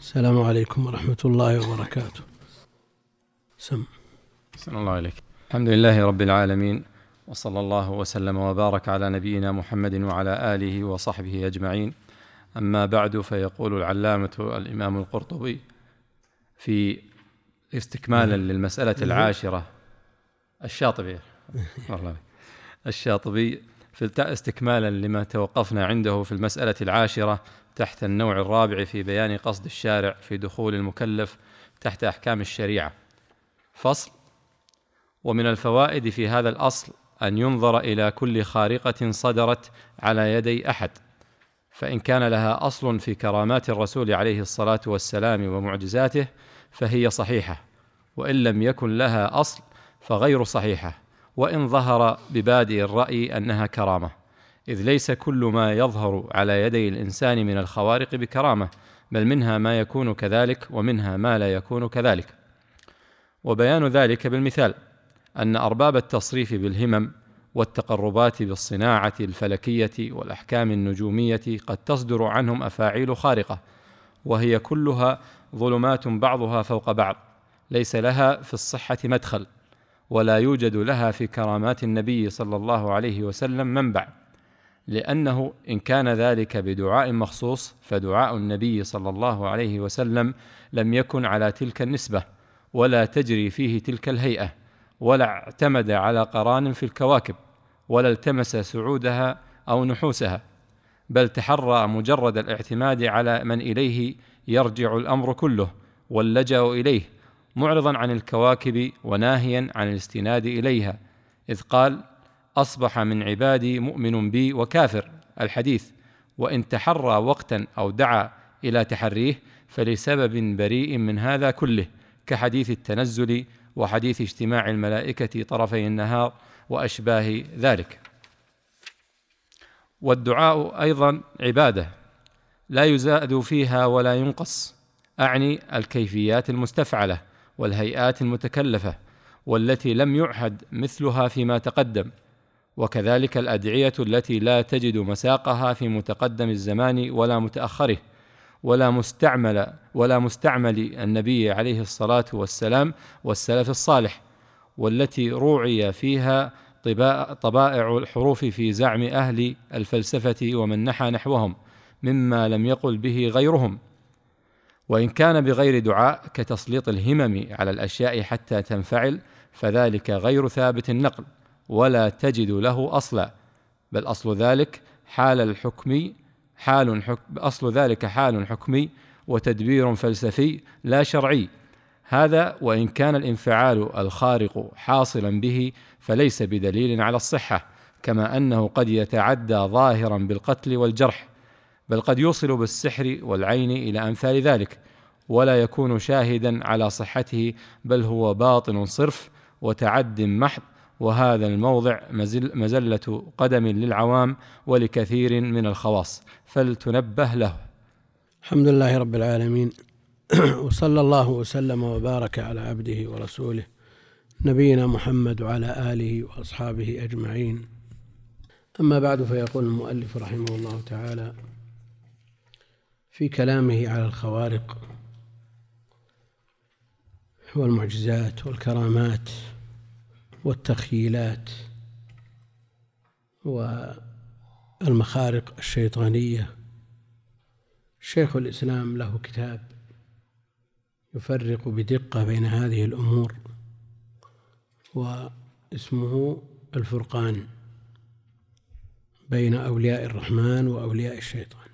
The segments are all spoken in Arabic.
السلام عليكم ورحمة الله وبركاته. أحسن الله عليك. الحمد لله رب العالمين، وصلى الله وسلم وبارك على نبينا محمد وعلى آله وصحبه أجمعين. أما بعد، فيقول العلامة الإمام القرطبي في استكمالا للمسألة العاشرة الشاطبي في استكمالا لما توقفنا عنده في المسألة العاشرة تحت النوع الرابع في بيان قصد الشارع في دخول المكلف تحت أحكام الشريعة. فصل: ومن الفوائد في هذا الأصل أن ينظر إلى كل خارقة صدرت على يدي أحد، فإن كان لها أصل في كرامات الرسول عليه الصلاة والسلام ومعجزاته فهي صحيحة، وإن لم يكن لها أصل فغير صحيحة، وإن ظهر ببادئ الرأي أنها كرامة، إذ ليس كل ما يظهر على يدي الإنسان من الخوارق بكرامة، بل منها ما يكون كذلك ومنها ما لا يكون كذلك. وبيان ذلك بالمثال أن أرباب التصريف بالهمم والتقربات بالصناعة الفلكية والأحكام النجومية قد تصدر عنهم أفاعيل خارقة، وهي كلها ظلمات بعضها فوق بعض، ليس لها في الصحة مدخل، ولا يوجد لها في كرامات النبي صلى الله عليه وسلم منبع، لأنه إن كان ذلك بدعاء مخصوص فدعاء النبي صلى الله عليه وسلم لم يكن على تلك النسبة، ولا تجري فيه تلك الهيئة، ولا اعتمد على قران في الكواكب، ولا التمس سعودها أو نحوسها، بل تحرى مجرد الاعتماد على من إليه يرجع الأمر كله واللجأ إليه، معرضا عن الكواكب وناهيا عن الاستناد إليها، إذ قال: أصبح من عبادي مؤمن بي وكافر، الحديث. وإن تحرى وقتا أو دعا إلى تحريه فلسبب بريء من هذا كله، كحديث التنزل وحديث اجتماع الملائكة طرفي النهار وأشباه ذلك. والدعاء أيضا عبادة لا يزاد فيها ولا ينقص، أعني الكيفيات المستفعلة والهيئات المتكلفة والتي لم يعهد مثلها فيما تقدم، وكذلك الأدعية التي لا تجد مساقها في متقدم الزمان ولا متأخره، ولا مستعمل النبي عليه الصلاة والسلام والسلف الصالح، والتي روعي فيها طبائع الحروف في زعم أهل الفلسفة ومن نحى نحوهم مما لم يقل به غيرهم. وإن كان بغير دعاء كتسليط الهمم على الأشياء حتى تنفعل فذلك غير ثابت النقل، ولا تجد له أصلا، بل أصل ذلك حال حكمي وتدبير فلسفي لا شرعي. هذا وإن كان الانفعال الخارق حاصلا به فليس بدليل على الصحة، كما أنه قد يتعدى ظاهرا بالقتل والجرح، بل قد يوصل بالسحر والعين إلى أمثال ذلك، ولا يكون شاهدا على صحته، بل هو باطل صرف وتعد محض، وهذا الموضع مزلة قدم للعوام ولكثير من الخواص، فلتنبه له. الحمد لله رب العالمين، وصلى الله وسلم وبارك على عبده ورسوله نبينا محمد وعلى آله وأصحابه أجمعين. أما بعد، فيقول المؤلف رحمه الله تعالى في كلامه على الخوارق والمعجزات والكرامات والتخييلات والمخارق الشيطانية: شيخ الإسلام له كتاب يفرق بدقة بين هذه الأمور، واسمه الفرقان بين أولياء الرحمن وأولياء الشيطان.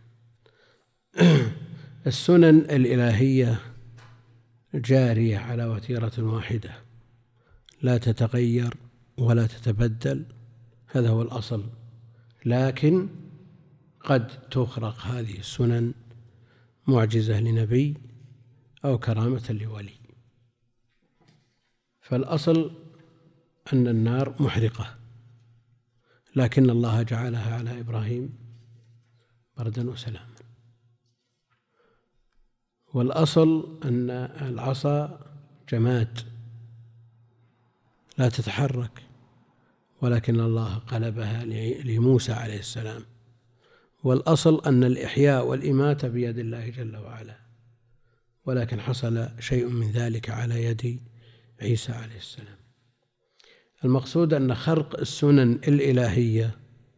السنن الإلهية جارية على وتيرة واحدة لا تتغير ولا تتبدل، هذا هو الأصل، لكن قد تخرق هذه السنن معجزة لنبي أو كرامة لولي. فالأصل أن النار محرقة، لكن الله جعلها على إبراهيم بردا وسلاما. والأصل أن العصا جماد لا تتحرك، ولكن الله قلبها لموسى عليه السلام. والأصل أن الإحياء والإماتة بيد الله جل وعلا، ولكن حصل شيء من ذلك على يد عيسى عليه السلام. المقصود أن خرق السنن الإلهية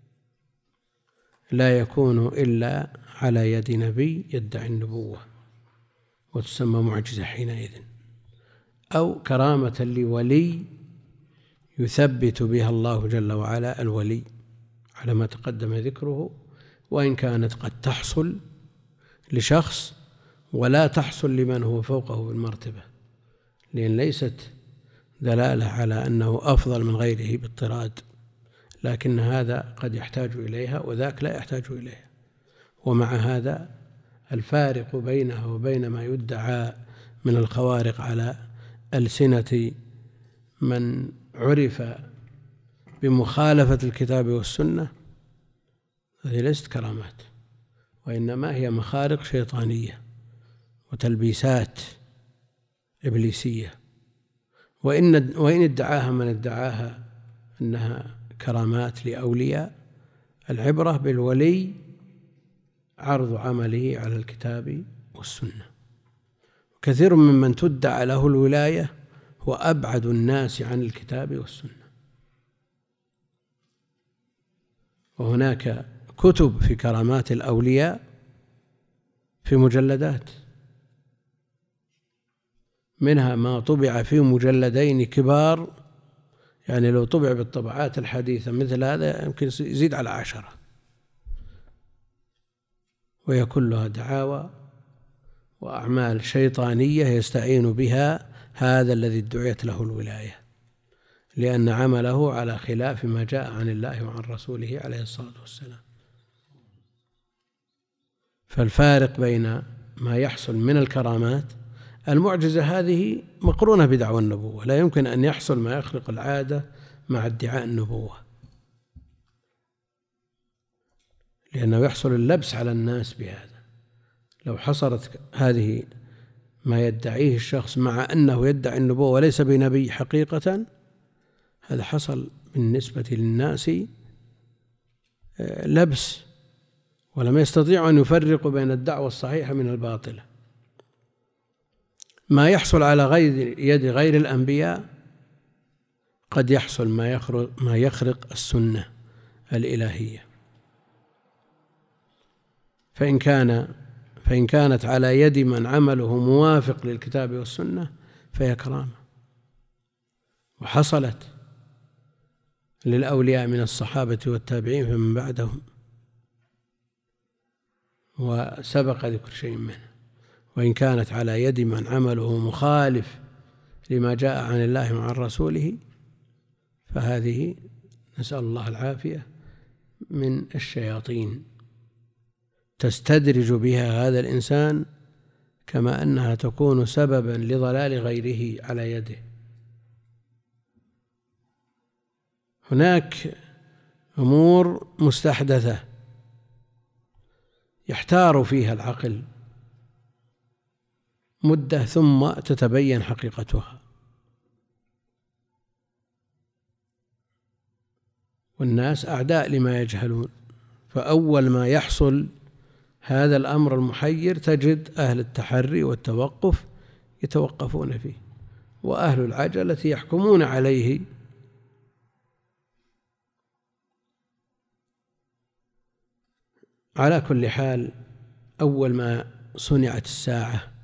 لا يكون إلا على يد نبي يدعي النبوة، وتسمى معجزة حينئذ، أو كرامة لولي يثبت بها الله جل وعلا الولي على ما تقدم ذكره، وإن كانت قد تحصل لشخص ولا تحصل لمن هو فوقه بالمرتبة، لأن ليست دلالة على أنه أفضل من غيره باضطراد، لكن هذا قد يحتاج إليها وذاك لا يحتاج إليها. ومع هذا الفارق بينه وبين ما يدعى من الخوارق على ألسنة من عرف بمخالفة الكتاب والسنة هذه ليست كرامات، وإنما هي مخارق شيطانية وتلبيسات إبليسية. وإن ادعاها من ادعاها أنها كرامات لأولياء، العبرة بالولي عرض عمله على الكتاب والسنة. كثير ممن تدعى له الولاية هو أبعد الناس عن الكتاب والسنة. وهناك كتب في كرامات الأولياء في مجلدات، منها ما طبع في مجلدين كبار، يعني لو طبع بالطبعات الحديثة مثل هذا يمكن يزيد على 10، وهي كلها دعاوى وأعمال شيطانية يستعين بها هذا الذي ادعيت له الولاية، لأن عمله على خلاف ما جاء عن الله وعن رسوله عليه الصلاة والسلام. فالفارق بين ما يحصل من الكرامات، المعجزة هذه مقرونة بدعوى النبوة، لا يمكن أن يحصل ما يخلق العادة مع ادعاء النبوة، لأنه يحصل اللبس على الناس بهذا. لو حصلت هذه ما يدعيه الشخص مع أنه يدعي النبوة وليس بنبي حقيقة، هذا حصل بالنسبة للناس لبس، ولم يستطيعوا أن يفرقوا بين الدعوة الصحيحة من الباطلة. ما يحصل على يد غير الأنبياء قد يحصل ما يخرق السنة الإلهية، فإن كانت على يد من عمله موافق للكتاب والسنة فهي كرامة. وحصلت للأولياء من الصحابة والتابعين فمن بعدهم، وسبق ذكر شيء منه. وإن كانت على يد من عمله مخالف لما جاء عن الله وعن رسوله فهذه نسأل الله العافية من الشياطين تستدرج بها هذا الإنسان، كما أنها تكون سببا لضلال غيره على يده. هناك أمور مستحدثة يحتار فيها العقل مدة ثم تتبين حقيقتها، والناس أعداء لما يجهلون. فأول ما يحصل هذا الأمر المحير تجد أهل التحري والتوقف يتوقفون فيه، وأهل العجلة يحكمون عليه. على كل حال، أول ما صنعت الساعة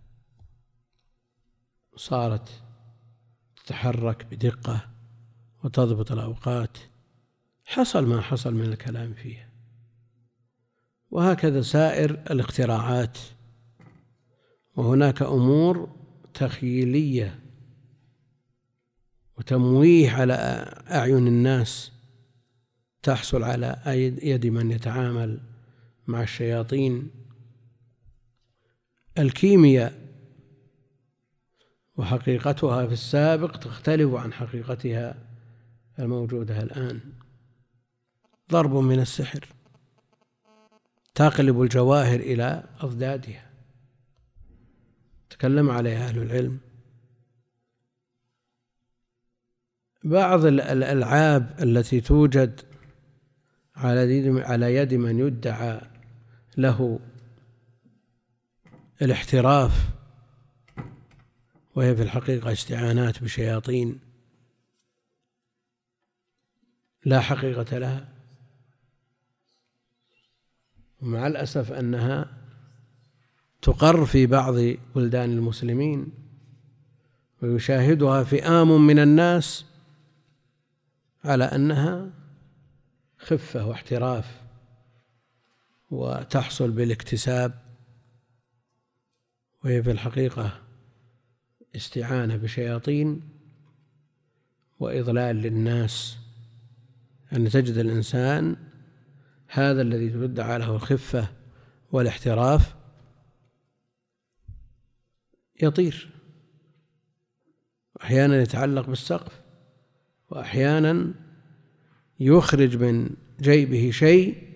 صارت تتحرك بدقة وتضبط الأوقات، حصل ما حصل من الكلام فيها. وهكذا سائر الاختراعات. وهناك أمور تخيلية وتمويه على أعين الناس تحصل على يد من يتعامل مع الشياطين. الكيمياء وحقيقتها في السابق تختلف عن حقيقتها الموجودة الآن. ضرب من السحر تقلب الجواهر إلى أضدادها، تكلم عليها أهل العلم. بعض الألعاب التي توجد على يد من يدعى له الاحتراف وهي في الحقيقة استعانات بشياطين لا حقيقة لها. ومع الأسف أنها تقر في بعض بلدان المسلمين ويشاهدها فئام من الناس على أنها خفة واحتراف وتحصل بالاكتساب، وهي في الحقيقة استعانة بشياطين وإضلال للناس. أن تجد الإنسان هذا الذي تدعى له الخفة والاحتراف يطير، أحيانا يتعلق بالسقف، وأحيانا يخرج من جيبه شيء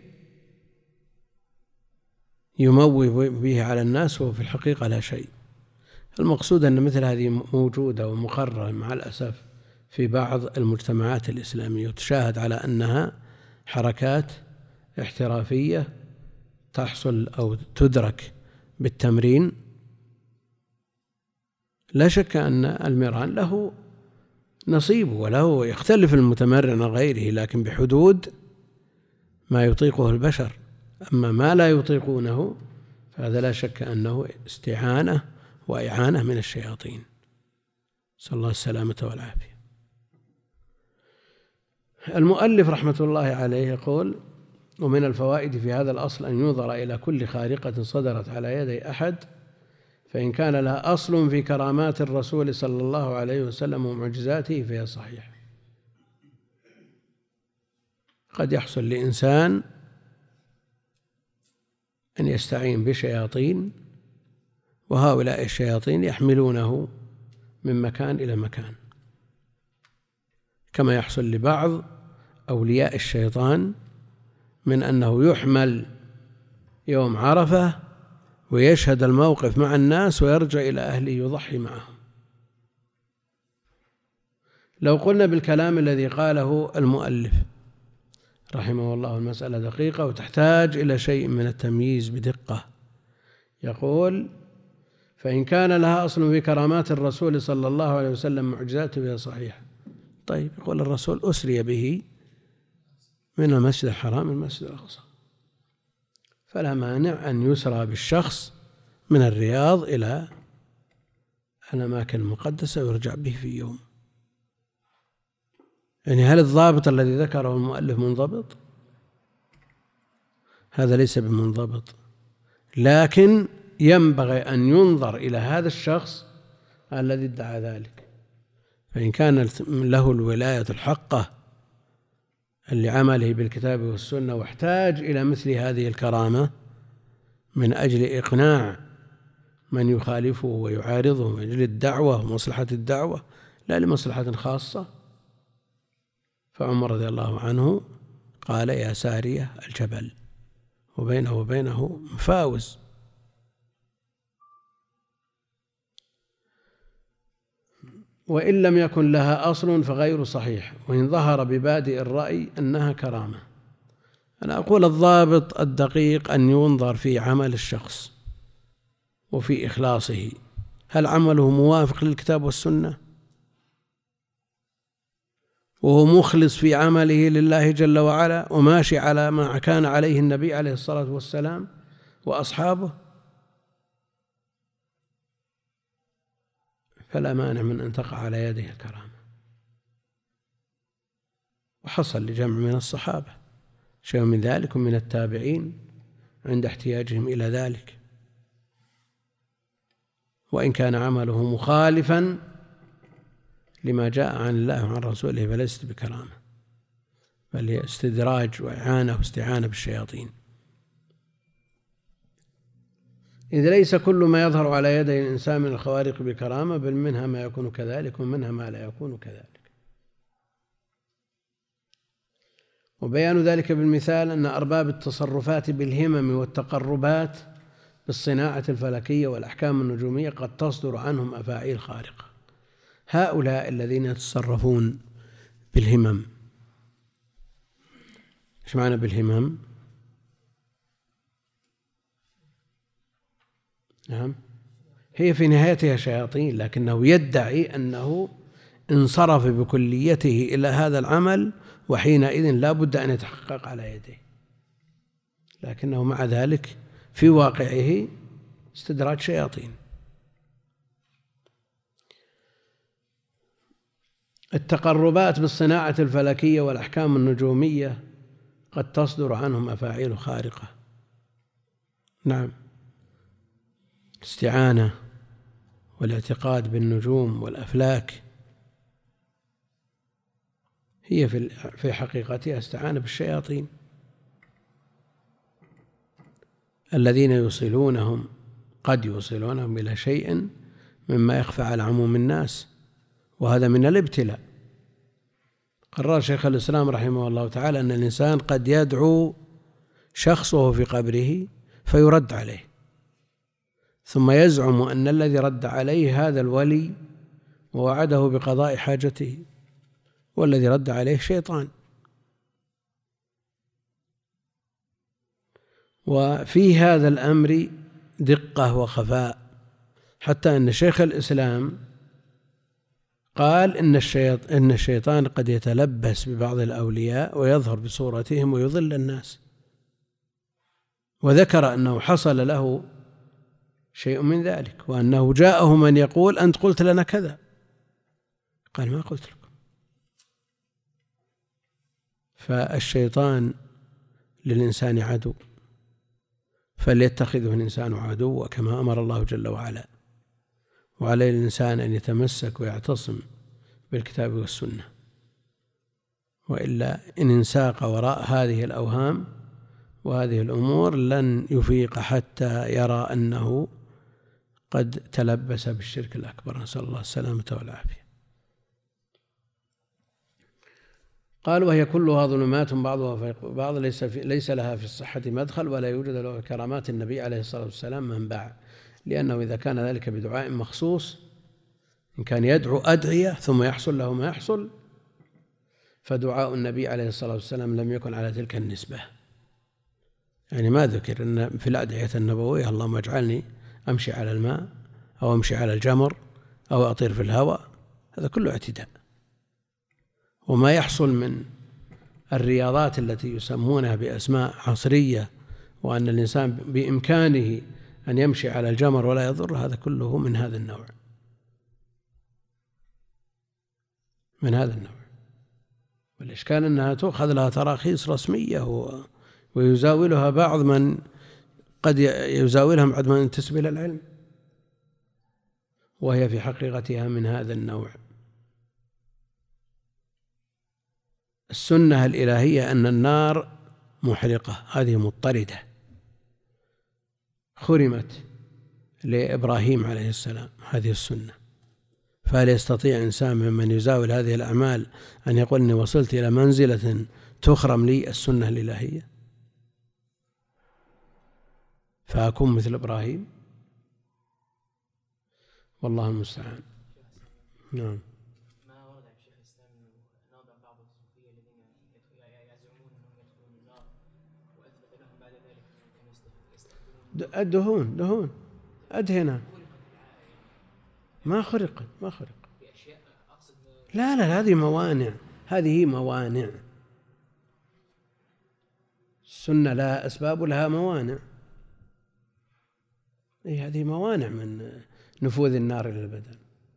يموه به على الناس وهو في الحقيقة لا شيء. المقصود أن مثل هذه موجودة ومقررة مع الأسف في بعض المجتمعات الإسلامية، وتشاهد على أنها حركات احترافية تحصل أو تدرك بالتمرين. لا شك أن المران له نصيب وله يختلف المتمرن عن غيره، لكن بحدود ما يطيقه البشر. أما ما لا يطيقونه فهذا لا شك أنه استعانة وإعانة من الشياطين، نسأل الله السلامة والعافية. المؤلف رحمة الله عليه يقول: ومن الفوائد في هذا الأصل أن ينظر إلى كل خارقة صدرت على يدي أحد، فإن كان لها أصل في كرامات الرسول صلى الله عليه وسلم ومعجزاته فهي صحيحة. قد يحصل لإنسان أن يستعين بشياطين، وهؤلاء الشياطين يحملونه من مكان إلى مكان، كما يحصل لبعض أولياء الشيطان من أنه يحمل يوم عرفة ويشهد الموقف مع الناس ويرجع إلى أهله يضحي معهم. لو قلنا بالكلام الذي قاله المؤلف رحمه الله المسألة دقيقة وتحتاج إلى شيء من التمييز بدقة. يقول: فإن كان لها أصل في كرامات الرسول صلى الله عليه وسلم معجزاته فهي صحيحة. طيب، يقول الرسول أسري به من المسجد الحرام إلى المسجد الأقصى، فلا مانع أن يسرى بالشخص من الرياض إلى الأماكن المقدسة ويرجع به في يوم. يعني هل الضابط الذي ذكره المؤلف منضبط؟ هذا ليس بمنضبط، لكن ينبغي أن ينظر إلى هذا الشخص الذي ادعى ذلك، فإن كان له الولاية الحقة لعمله بالكتاب والسنة واحتاج إلى مثل هذه الكرامة من أجل إقناع من يخالفه ويعارضه من أجل الدعوة ومصلحة الدعوة لا لمصلحة خاصة، فعمر رضي الله عنه قال: يا سارية الجبل، وبينه وبينه مفاوز. وإن لم يكن لها أصل فغير صحيح، وإن ظهر ببادئ الرأي أنها كرامة. أنا أقول الضابط الدقيق أن ينظر في عمل الشخص وفي إخلاصه، هل عمله موافق للكتاب والسنة وهو مخلص في عمله لله جل وعلا وماشي على ما كان عليه النبي عليه الصلاة والسلام وأصحابه، فلا مانع من أن تقع على يده الكرامة. وحصل لجمع من الصحابة شيء من ذلك ومن التابعين عند احتياجهم إلى ذلك، وإن كان عمله مخالفا لما جاء عن الله وعن رسوله فليست بكرامة، بل هي استدراج وإعانة واستعانة بالشياطين. إذ ليس كل ما يظهر على يدي الإنسان من الخوارق بكرامة، بل منها ما يكون كذلك ومنها ما لا يكون كذلك. وبيان ذلك بالمثال أن أرباب التصرفات بالهمم والتقربات بالصناعة الفلكية والأحكام النجومية قد تصدر عنهم أفاعيل خارقة. هؤلاء الذين يتصرفون بالهمم، إيش معنى بالهمم؟ نعم، هي في نهايتها شياطين، لكنه يدعي أنه انصرف بكليته إلى هذا العمل، وحينئذ لا بد أن يتحقق على يديه، لكنه مع ذلك في واقعه استدراج شياطين. التقربات بالصناعة الفلكية والأحكام النجومية قد تصدر عنهم أفاعيل خارقة. نعم، الاستعانة والاعتقاد بالنجوم والأفلاك هي في حقيقتها استعانة بالشياطين الذين قد يوصلونهم إلى شيء مما يخفى على عموم الناس، وهذا من الابتلاء. قرر شيخ الإسلام رحمه الله تعالى أن الإنسان قد يدعو شخص وهو في قبره فيرد عليه، ثم يزعم أن الذي رد عليه هذا الولي ووعده بقضاء حاجته، والذي رد عليه شيطان. وفي هذا الأمر دقة وخفاء، حتى أن شيخ الإسلام قال إن الشيطان قد يتلبس ببعض الأولياء ويظهر بصورتهم ويضل الناس، وذكر أنه حصل له شيء من ذلك، وأنه جاءه من يقول أنت قلت لنا كذا، قال ما قلت لكم. فالشيطان للإنسان عدو، فليتخذه الإنسان عدوا كما أمر الله جل وعلا، وعليه الإنسان أن يتمسك ويعتصم بالكتاب والسنة، وإلا إن انساق وراء هذه الأوهام وهذه الأمور لن يفيق حتى يرى أنه قد تلبس بالشرك الأكبر، نسأل الله السلامة والعافية. قال وهي كلها ظلمات بعضها فوق بعض، ليس لها في الصحة مدخل، ولا يوجد له كرامات النبي عليه الصلاة والسلام منبع، لأنه إذا كان ذلك بدعاء مخصوص، إن كان يدعو أدعية ثم يحصل له ما يحصل، فدعاء النبي عليه الصلاة والسلام لم يكن على تلك النسبة. يعني ما ذكر أن في الأدعية النبوية اللهم اجعلني أمشي على الماء أو أمشي على الجمر أو أطير في الهواء، هذا كله اعتداء. وما يحصل من الرياضات التي يسمونها بأسماء عصرية، وأن الإنسان بإمكانه أن يمشي على الجمر ولا يضر، هذا كله من هذا النوع، والإشكال أنها تؤخذ لها تراخيص رسمية ويزاولها بعض من قد يزاولها بعض من ينتسب إلى العلم، وهي في حقيقتها من هذا النوع. السنة الإلهية أن النار محرقة، هذه مضطردة، خرمت لإبراهيم عليه السلام هذه السنة، فهل يستطيع إنسان ممن يزاول هذه الأعمال أن يقول إني وصلت إلى منزلة تخرم لي السنة الإلهية فأكون مثل إبراهيم؟ والله المستعان. نعم. ما ورد عن شيخ الإسلام أنه نظر بعض الصوفية الذين يزعمون أنهم يدخلون النار وأثبت لهم بعد ذلك أنهم يستخدمون دهون أدهنة ما خرقت لا هذه موانع السنة لها أسباب ولها موانع، هذه موانع من نفوذ النار إلى البدن.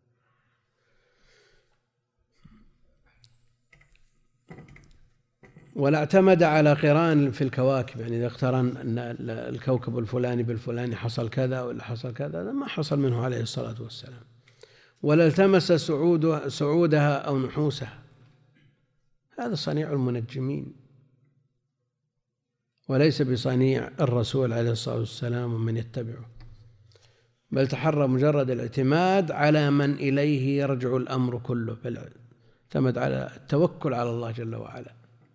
ولا اعتمد على قران في الكواكب، يعني إذا اقترن أن الكوكب الفلاني بالفلاني حصل كذا ولا حصل كذا، هذا ما حصل منه عليه الصلاة والسلام. ولا التمس سعودها أو نحوسها، هذا صنيع المنجمين وليس بصنيع الرسول عليه الصلاة والسلام ومن يتبعه، بل تحرى مجرد الاعتماد على من إليه يرجع الأمر كله، بل اعتمد على التوكل على الله جل وعلا،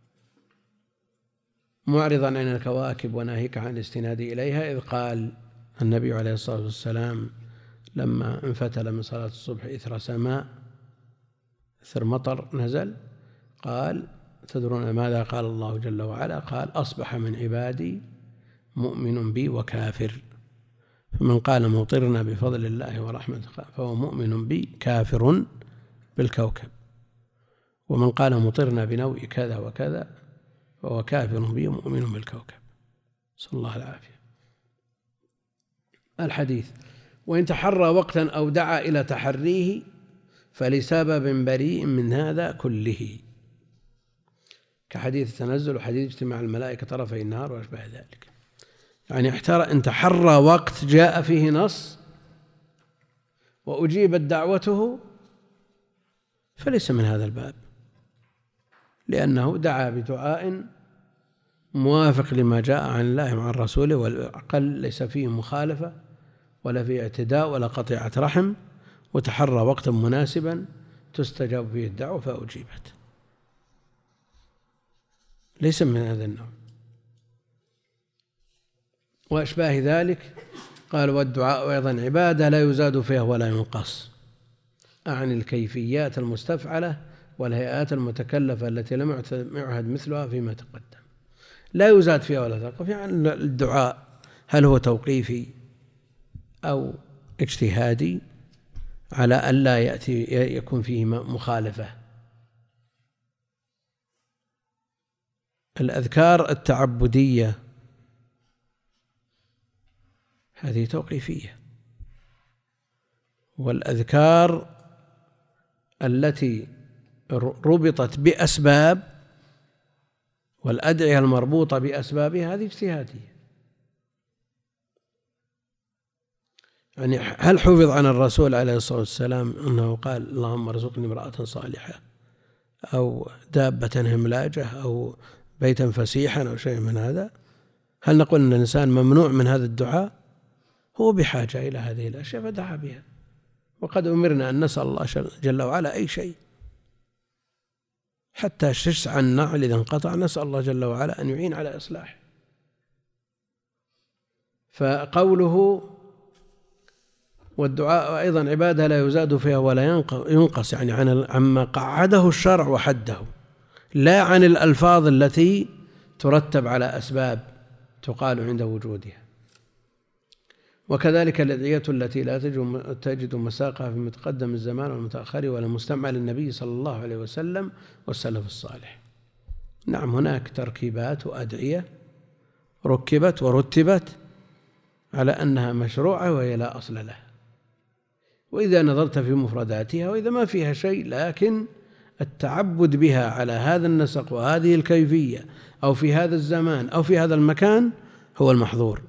معرضا عن الكواكب وناهيك عن الاستناد إليها. إذ قال النبي عليه الصلاة والسلام لما انفتل من صلاة الصبح إثر سماء، إثر مطر نزل، قال تدرون ماذا قال الله جل وعلا؟ قال أصبح من عبادي مؤمن بي وكافر، فمن قال مطرنا بفضل الله ورحمته فهو مؤمن بي كافر بالكوكب، ومن قال مطرنا بنوء كذا وكذا فهو كافر بي مؤمن بالكوكب. صلى الله العافية. الحديث: وإن تحرى وقتا أو دعا إلى تحريه فلسبب بريء من هذا كله، كحديث التنزل وحديث اجتماع الملائكة طرفي النهار وأشبه ذلك. يعني إن تحرى وقت جاء فيه نص وأجيبت دعوته فليس من هذا الباب، لأنه دعا بدعاء موافق لما جاء عن الله وعن رسوله، والأقل ليس فيه مخالفة ولا فيه اعتداء ولا قطيعة رحم، وتحرى وقتا مناسبا تستجاب فيه الدعوة فأجيبت، ليس من هذا النوع. وأشباه ذلك. قال: والدعاء أيضا عبادة لا يزاد فيها ولا ينقص، أعني الكيفيات المستفعلة والهيئات المتكلفة التي لم يعهد مثلها فيما تقدم، لا يزاد فيها ولا ينقص. يعني الدعاء هل هو توقيفي أو اجتهادي على أن لا يكون فيه مخالفة. الأذكار التعبدية هذه توقيفية، والأذكار التي ربطت بأسباب والأدعية المربوطة بأسبابها هذه اجتهادية. يعني هل حفظ عن الرسول عليه الصلاة والسلام أنه قال: اللهم ارزقني امرأة صالحة أو دابة هملاجة أو بيتا فسيحا أو شيء من هذا؟ هل نقول أن الإنسان ممنوع من هذا الدعاء؟ هو بحاجة إلى هذه الأشياء فدعا بها، وقد أمرنا أن نسأل الله جل وعلا أي شيء، حتى شسع النعل إذا انقطع نسأل الله جل وعلا أن يعين على إصلاحه. فقوله: والدعاء أيضا عبادة لا يزاد فيها ولا ينقص، يعني عما قعده الشرع وحده، لا عن الألفاظ التي ترتب على أسباب تقال عند وجودها. وكذلك الأدعية التي لا تجد مساقها في متقدم الزمان والمتأخر ولا مستمع للنبي صلى الله عليه وسلم والسلف الصالح. نعم، هناك تركيبات وأدعية ركبت ورتبت على أنها مشروعة وهي لا أصل لها، وإذا نظرت في مفرداتها وإذا ما فيها شيء، لكن التعبد بها على هذا النسق وهذه الكيفية أو في هذا الزمان أو في هذا المكان هو المحظور.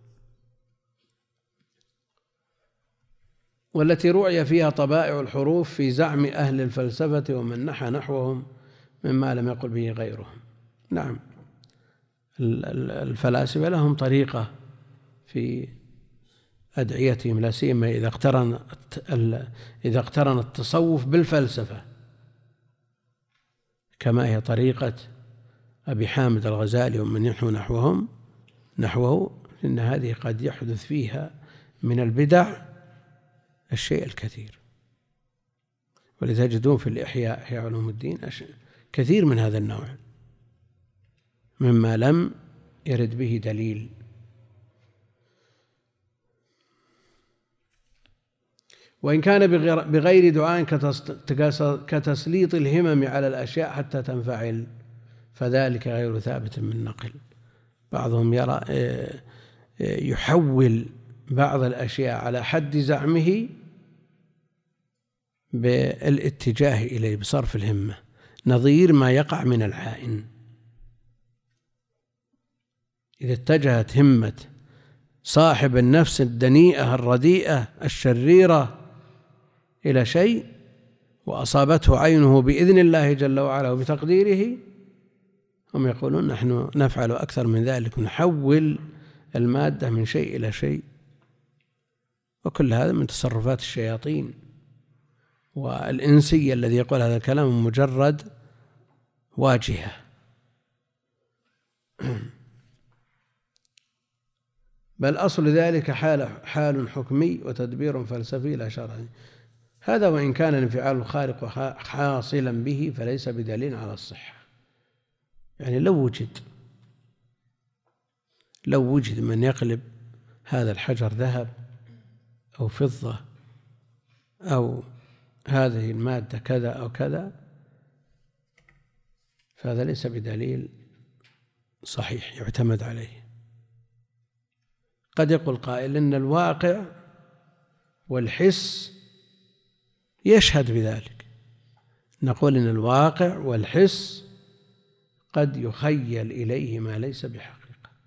والتي رعي فيها طبائع الحروف في زعم أهل الفلسفة ومن نحى نحوهم مما لم يقل به غيرهم. نعم، الفلاسفة لهم طريقة في أدعيتهم، لا سيما إذا اقترن التصوف بالفلسفة، كما هي طريقة أبي حامد الغزالي ومن ينحو نحوه، إن هذه قد يحدث فيها من البدع الشيء الكثير. ولذا تجدون في الإحياء، إحياء علوم الدين، كثير من هذا النوع مما لم يرد به دليل. وإن كان بغير دعاء كتسليط الهمم على الأشياء حتى تنفعل فذلك غير ثابت من نقل. بعضهم يرى يحول بعض الأشياء على حد زعمه بالاتجاه إليه بصرف الهمة، نظير ما يقع من العائن. إذا اتجهت همة صاحب النفس الدنيئة الرديئة الشريرة إلى شيء وأصابته عينه بإذن الله جل وعلا وبتقديره، هم يقولون نحن نفعل أكثر من ذلك، نحول المادة من شيء إلى شيء. وكل هذا من تصرفات الشياطين والإنسية الذي يقول هذا الكلام مجرد واجهة. بل أصل ذلك حال حكمي وتدبير فلسفي لا شرعي. هذا وإن كان الانفعال الخارق حاصلا به فليس بدليل على الصحة. يعني لو وجد من يقلب هذا الحجر ذهب أو فضة أو هذه المادة كذا أو كذا، فهذا ليس بدليل صحيح يعتمد عليه. قد يقول قائل إن الواقع والحس يشهد بذلك، نقول إن الواقع والحس قد يخيل إليه ما ليس بحقيقة.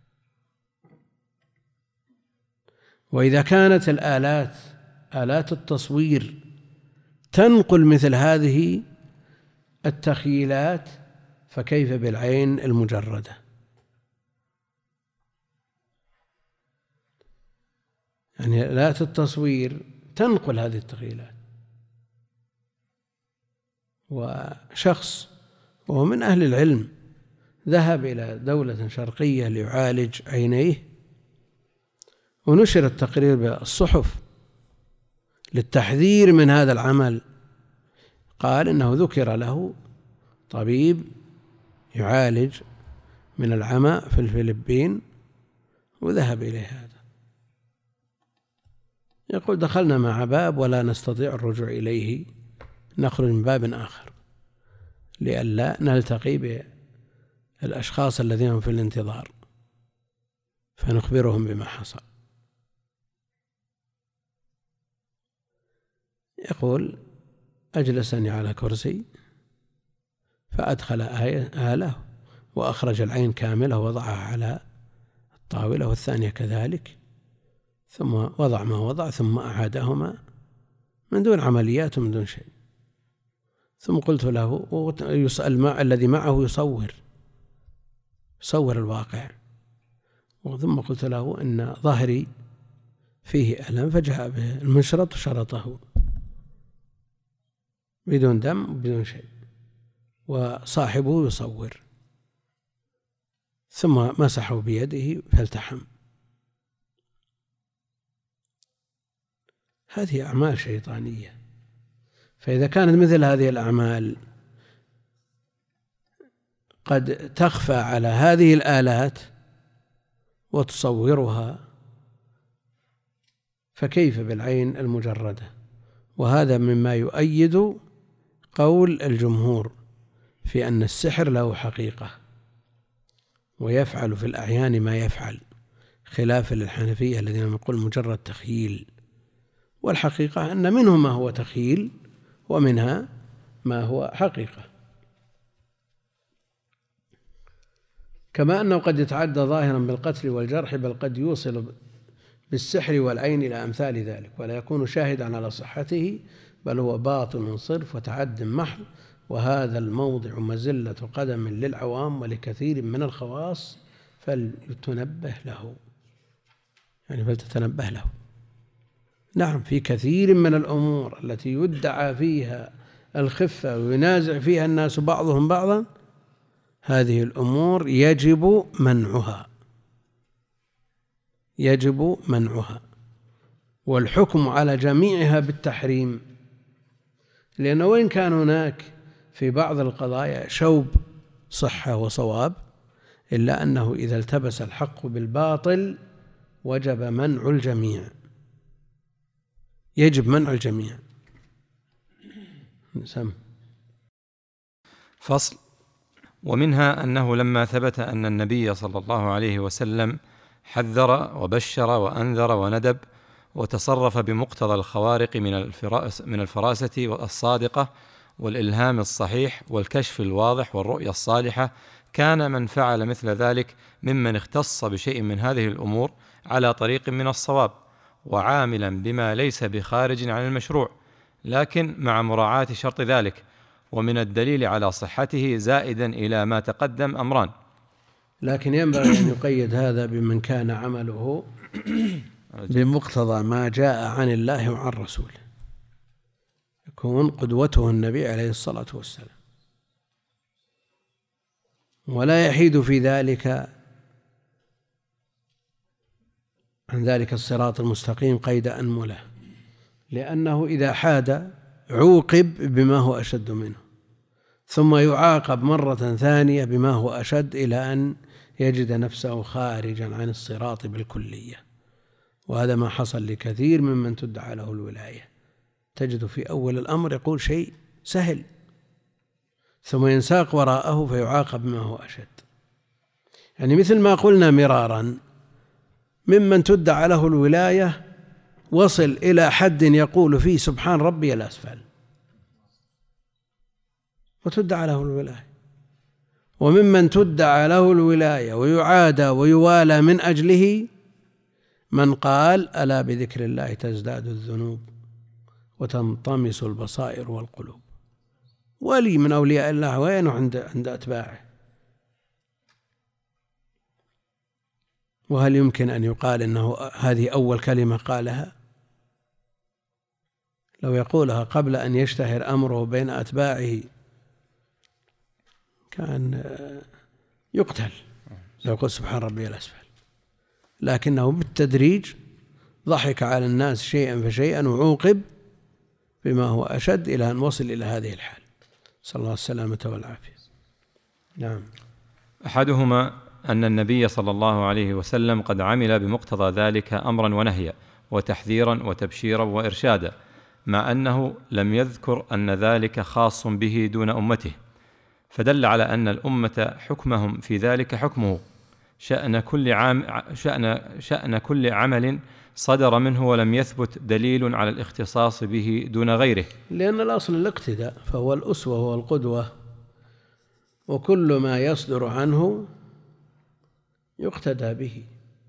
وإذا كانت آلات التصوير تنقل مثل هذه التخيلات فكيف بالعين المجردة؟ يعني آلات التصوير تنقل هذه التخيلات. وشخص وهو من أهل العلم ذهب إلى دولة شرقية ليعالج عينيه، ونشر التقرير بالصحف للتحذير من هذا العمل. قال إنه ذكر له طبيب يعالج من العمى في الفلبين وذهب إليه هذا. يقول دخلنا مع باب ولا نستطيع الرجوع إليه، نخرج من باب آخر لئلا نلتقي بالأشخاص الذين هم في الانتظار فنخبرهم بما حصل. يقول أجلسني على كرسي فأدخل آلة وأخرج العين كاملة ووضعها على الطاولة والثانية كذلك، ثم وضع ما وضع ثم أعادهما من دون عمليات ومن دون شيء. ثم قلت له يسأل الذي معه يصور الواقع، ثم قلت له إن ظهري فيه ألم، فجاء بالمشرط وشرطه بدون دم وبدون شيء، وصاحبه يصور، ثم مسحه بيده فالتحم. هذه أعمال شيطانية. فإذا كانت مثل هذه الأعمال قد تخفى على هذه الآلات وتصورها، فكيف بالعين المجردة؟ وهذا مما يؤيد قول الجمهور في أن السحر له حقيقة ويفعل في الأعيان ما يفعل، خلافا للحنفية الذين يقول مجرد تخيل. والحقيقة أن منهم ما هو تخيل ومنها ما هو حقيقة. كما أنه قد يتعدى ظاهرا بالقتل والجرح، بل قد يوصل بالسحر والعين إلى أمثال ذلك، ولا يكون شاهدا على صحته، بل هو باطل صرف وتعد محض. وهذا الموضع مزلة قدم للعوام ولكثير من الخواص، فلتنبه له، يعني فلتتنبه له. نعم، في كثير من الأمور التي يدعى فيها الخفة وينازع فيها الناس بعضهم بعضا، هذه الأمور يجب منعها والحكم على جميعها بالتحريم. لأنه وإن كان هناك في بعض القضايا شوب صحة وصواب، إلا أنه إذا التبس الحق بالباطل وجب منع الجميع، يجب منع الجميع. فصل. ومنها أنه لما ثبت أن النبي صلى الله عليه وسلم حذر وبشر وأنذر وندب وتصرف بمقتضى الخوارق من الفراسة الصادقة والإلهام الصحيح والكشف الواضح والرؤية الصالحة، كان من فعل مثل ذلك ممن اختص بشيء من هذه الأمور على طريق من الصواب، وعاملا بما ليس بخارج عن المشروع، لكن مع مراعاة شرط ذلك. ومن الدليل على صحته زائدا إلى ما تقدم أمران. لكن ينبغي أن يقيد هذا بمن كان عمله بمقتضى ما جاء عن الله وعن رسوله، يكون قدوته النبي عليه الصلاة والسلام، ولا يحيد في ذلك عن ذلك الصراط المستقيم قيد أنملة، لأنه إذا حاد عوقب بما هو أشد منه، ثم يعاقب مرة ثانية بما هو أشد، إلى أن يجد نفسه خارجا عن الصراط بالكلية. وهذا ما حصل لكثير ممن تدعى له الولاية، تجد في أول الأمر يقول شيء سهل ثم ينساق وراءه فيعاقب بما هو أشد. يعني مثل ما قلنا مرارا، ممن تدعى له الولاية وصل إلى حد يقول فيه سبحان ربي الأسفل وتدعى له الولاية، وممن تدعى له الولاية ويعادى ويوالى من أجله من قال ألا بذكر الله تزداد الذنوب وتنطمس البصائر والقلوب. ولي من أولياء الله وين عند أتباعه؟ وهل يمكن أن يقال إنه هذه أول كلمة قالها؟ لو يقولها قبل أن يشتهر أمره بين أتباعه كان يقتل لو قلت سبحان ربي الأسفل، لكنه بالتدريج ضحك على الناس شيئا فشيئا وعوقب بما هو أشد إلى أن وصل إلى هذه الحال، صلى الله السلامة والعافية. نعم. أحدهما أن النبي صلى الله عليه وسلم قد عمل بمقتضى ذلك أمرا ونهيا وتحذيرا وتبشيرا وإرشادا، مع أنه لم يذكر أن ذلك خاص به دون أمته، فدل على أن الأمة حكمهم في ذلك حكمه، شأن كل عمل صدر منه ولم يثبت دليل على الاختصاص به دون غيره، لأن الأصل الاقتداء، فهو الأسوة والقدوة، وكل ما يصدر عنه يقتدى به.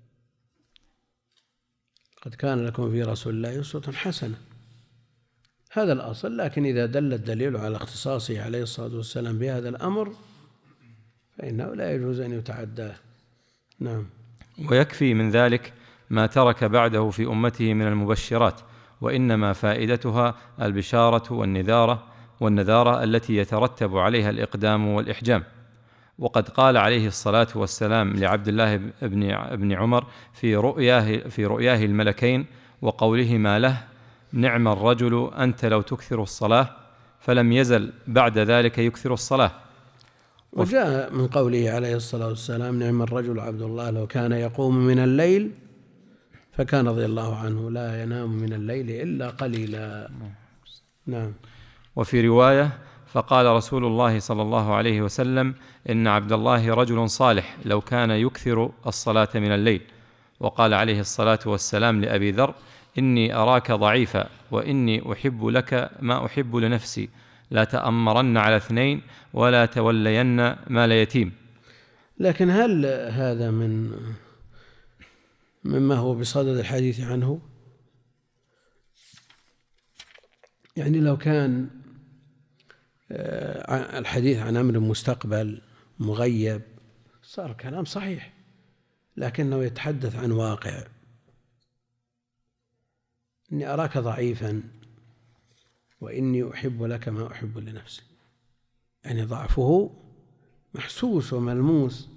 قد كان لكم في رسول الله أسوة حسنة، هذا الأصل. لكن إذا دل الدليل على اختصاصه عليه الصلاة والسلام بهذا الأمر فإنه لا يجوز أن يتعداه. نعم. ويكفي من ذلك ما ترك بعده في أمته من المبشرات، وإنما فائدتها البشارة والنذارة التي يترتب عليها الإقدام والإحجام. وقد قال عليه الصلاة والسلام لعبد الله بن عمر في رؤياه الملكين وقولهما له: نعم الرجل أنت لو تكثر الصلاة، فلم يزل بعد ذلك يكثر الصلاة. وجاء من قوله عليه الصلاة والسلام: نعم الرجل عبد الله لو كان يقوم من الليل، فكان رضي الله عنه لا ينام من الليل إلا قليلا. نعم. وفي رواية: فقال رسول الله صلى الله عليه وسلم: إن عبد الله رجل صالح لو كان يكثر الصلاة من الليل. وقال عليه الصلاة والسلام لأبي ذر: إني أراك ضعيفا وإني أحب لك ما أحب لنفسي، لا تأمرن على 2 ولا تولين مال يتيم. لكن هل هذا مما هو بصدد الحديث عنه؟ يعني لو كان الحديث عن أمر مستقبل مغيب صار كلام صحيح، لكنه يتحدث عن واقع. إني أراك ضعيفا وإني أحب لك ما أحب لنفسي، يعني ضعفه محسوس وملموس.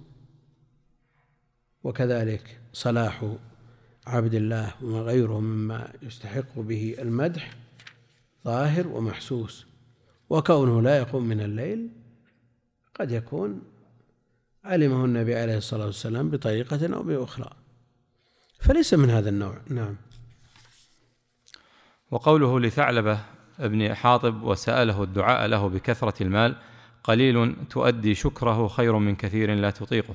وكذلك صلاح عبد الله وغيره مما يستحق به المدح ظاهر ومحسوس. وكونه لا يقوم من الليل قد يكون علمه النبي عليه الصلاة والسلام بطريقة أو بأخرى، فليس من هذا النوع. نعم. وقوله لثعلبة ابن حاطب: وسأله الدعاء له بكثرة المال، قليل تؤدي شكره خير من كثير لا تطيقه.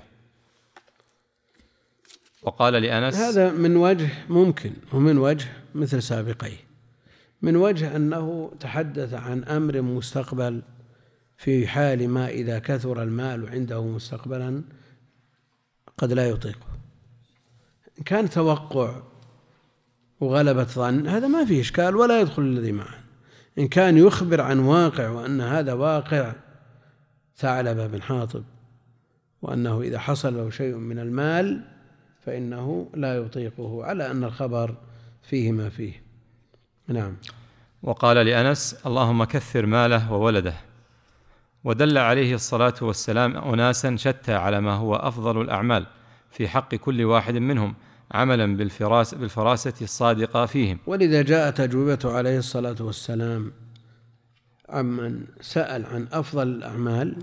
وقال لأنس: هذا من وجه ممكن، ومن وجه مثل سابقيه، من وجه أنه تحدث عن أمر مستقبل في حال ما إذا كثر المال عنده مستقبلا قد لا يطيقه. إن كان توقع وغلبة ظن هذا ما فيه إشكال ولا يدخل الذي معه. إن كان يخبر عن واقع وأن هذا واقع ثعلبة بن حاطب، وأنه إذا حصل له شيء من المال فإنه لا يطيقه، على أن الخبر فيه ما فيه. نعم. وقال لأنس: اللهم كثر ماله وولده. ودل عليه الصلاة والسلام أناسا شتى على ما هو أفضل الأعمال في حق كل واحد منهم، عملا بالفراسة الصادقة فيهم. ولذا جاءت أجوبته عليه الصلاة والسلام عمن سأل عن أفضل الأعمال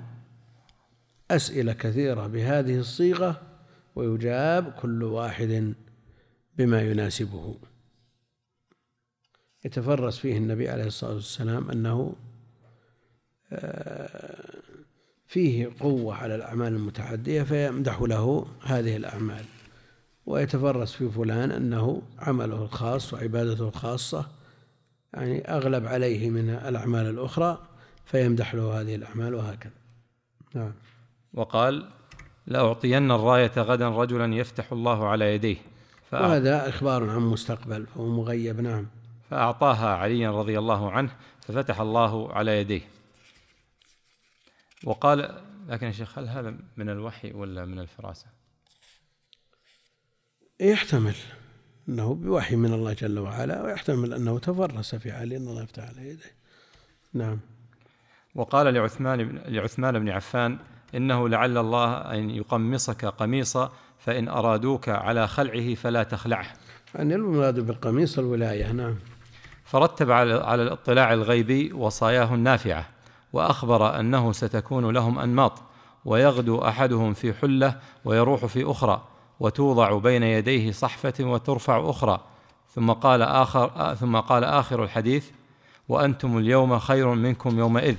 أسئلة كثيرة بهذه الصيغة، ويجاب كل واحد بما يناسبه. يتفرس فيه النبي عليه الصلاة والسلام أنه فيه قوة على الأعمال المتعدية فيمدح له هذه الأعمال، ويتفرس في فلان أنه عمله الخاص وعبادته الخاصة يعني أغلب عليه من الأعمال الأخرى فيمدح له هذه الأعمال، وهكذا. نعم. وقال: لأعطين الراية غدا رجلا يفتح الله على يديه، وهذا إخبار عن مستقبل فهو مغيب. نعم. فأعطاها علي رضي الله عنه ففتح الله على يديه. وقال: لكن يا شيخ، هل هذا من الوحي ولا من الفراسة؟ يحتمل أنه بوحي من الله جل وعلا، ويحتمل أنه تفرس في علي أن الله يفتح على يديه. نعم. وقال لعثمان بن عفان: إنه لعل الله أن يقمصك قميصا، فإن أرادوك على خلعه فلا تخلعه. يعني المراد بالقميص الولاية. نعم. فرتب على الاطلاع الغيبي وصاياه النافعة، وأخبر أنه ستكون لهم أنماط، ويغدو أحدهم في حلة ويروح في أخرى، وتوضع بين يديه صحفة وترفع أخرى. ثم قال آخر الحديث: وأنتم اليوم خير منكم يومئذ.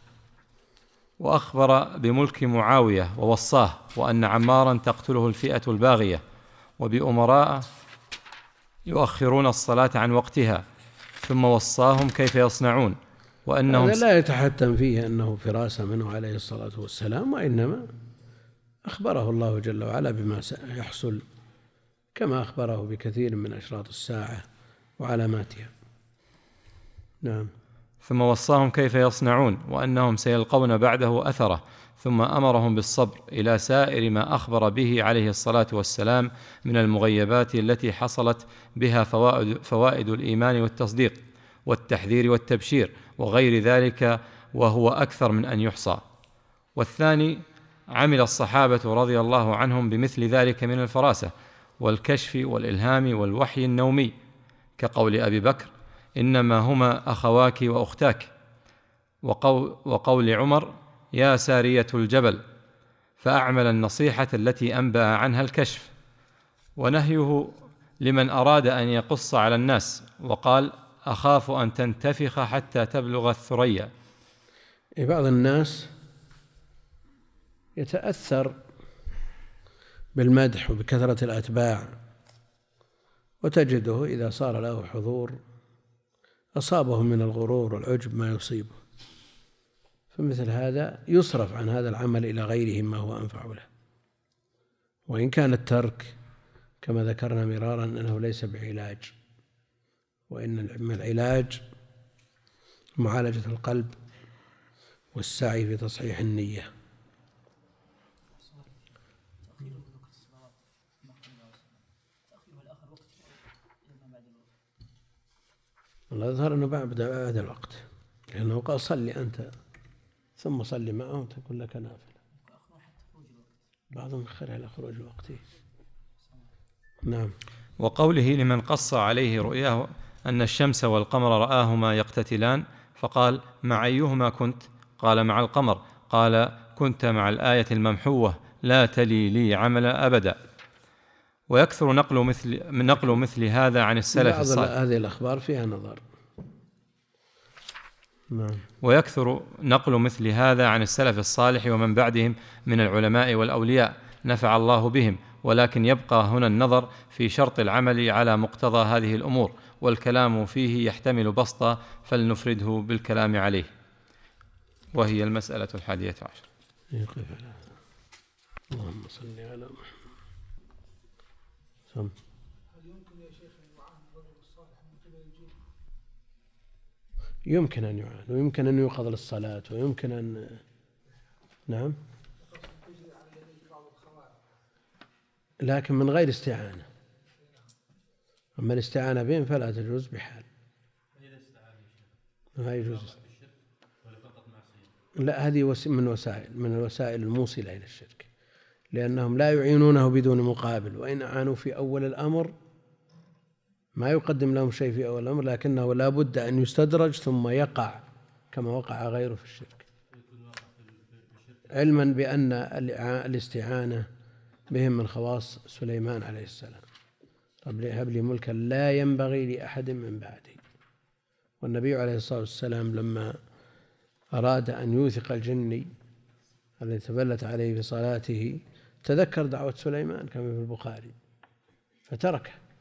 وأخبر بملك معاوية ووصاه، وأن عمارا تقتله الفئة الباغية، وبأمراء يؤخرون الصلاة عن وقتها، ثم وصاهم كيف يصنعون، وأنهم هذا لا يتحتم فيه أنه فراسة منه عليه الصلاة والسلام، وإنما أخبره الله جل وعلا بما سيحصل، كما أخبره بكثير من أشراط الساعة وعلاماتها. نعم. ثم وصاهم كيف يصنعون، وأنهم سيلقون بعده أثره، ثم أمرهم بالصبر إلى سائر ما أخبر به عليه الصلاة والسلام من المغيبات التي حصلت بها فوائد الإيمان والتصديق والتحذير والتبشير وغير ذلك، وهو أكثر من أن يحصى. والثاني: عمل الصحابة رضي الله عنهم بمثل ذلك من الفراسة والكشف والإلهام والوحي النومي، كقول أبي بكر: إنما هما أخواك وأختاك، وقول عمر: يا سارية الجبل، فأعمل النصيحة التي أنبأ عنها الكشف. ونهيه لمن أراد أن يقص على الناس، وقال: أخاف أن تنتفخ حتى تبلغ الثريا. بعض الناس يتأثر بالمدح وبكثرة الأتباع، وتجده إذا صار له حضور أصابه من الغرور والعجب ما يصيبه، فمثل هذا يصرف عن هذا العمل إلى غيره ما هو أنفع له. وإن كان الترك كما ذكرنا مرارا أنه ليس بعلاج، وإن العلاج معالجة القلب والسعي في تصحيح النية. الله يظهر أنه بعد الوقت، لأنه قال: صلي أنت ثم صلي معهم تكون لك نافلة. بعضهم يخرها إلى خروج وقته. نعم. وقوله لمن قص عليه رؤياه أن الشمس والقمر رآهما يقتتلان، فقال: مع أيهما كنت؟ قال: مع القمر. قال: كنت مع الآية الممحوة لا تلي لي عملا أبدا. ويكثر نقل مثل هذا عن السلف الصالح. هذه الأخبار فيها نظر. نعم. ويكثر نقل مثل هذا عن السلف الصالح ومن بعدهم من العلماء والأولياء، نفع الله بهم. ولكن يبقى هنا النظر في شرط العمل على مقتضى هذه الأمور، والكلام فيه يحتمل بسطة، فلنفرده بالكلام عليه. وهي المسألة 11. اللهم صل على محمد. هل يمكن يا شيخ أن يعان الرجل الصالح من قبل الجن؟ يمكن أن يعان، ويمكن أن يوقظ للصلاة، ويمكن أن نعم، لكن من غير استعانة. أما الاستعانة بهم فلا تجوز بحال. ما يجوز. لا، هذه من الوسائل الموصلة إلى الشرك، لأنهم لا يعينونه بدون مقابل، وإن أعانوا في أول الأمر ما يقدم لهم شيء في أول الأمر، لكنه لا بد أن يستدرج ثم يقع كما وقع غيره في الشرك، علما بأن الاستعانة بهم من خواص سليمان عليه السلام رب هب لي ملكا لا ينبغي لأحد من بعدي. والنبي عليه الصلاة والسلام لما أراد أن يوثق الجني الذي تبلت عليه في صلاته تذكر دعوة سليمان كما في البخاري فتركه